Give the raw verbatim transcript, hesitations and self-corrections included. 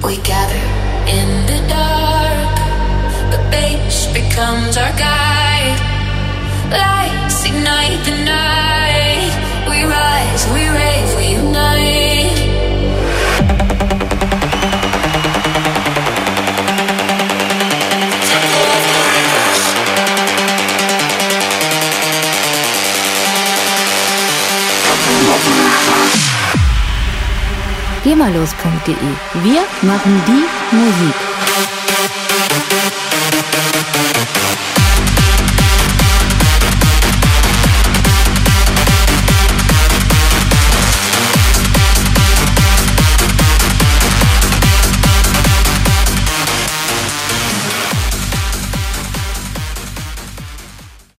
We gather in the dark, the bass becomes our guide. Lights ignite the night. We rise, we rave, we unite. Gemalos punkt de. Wir machen die Musik.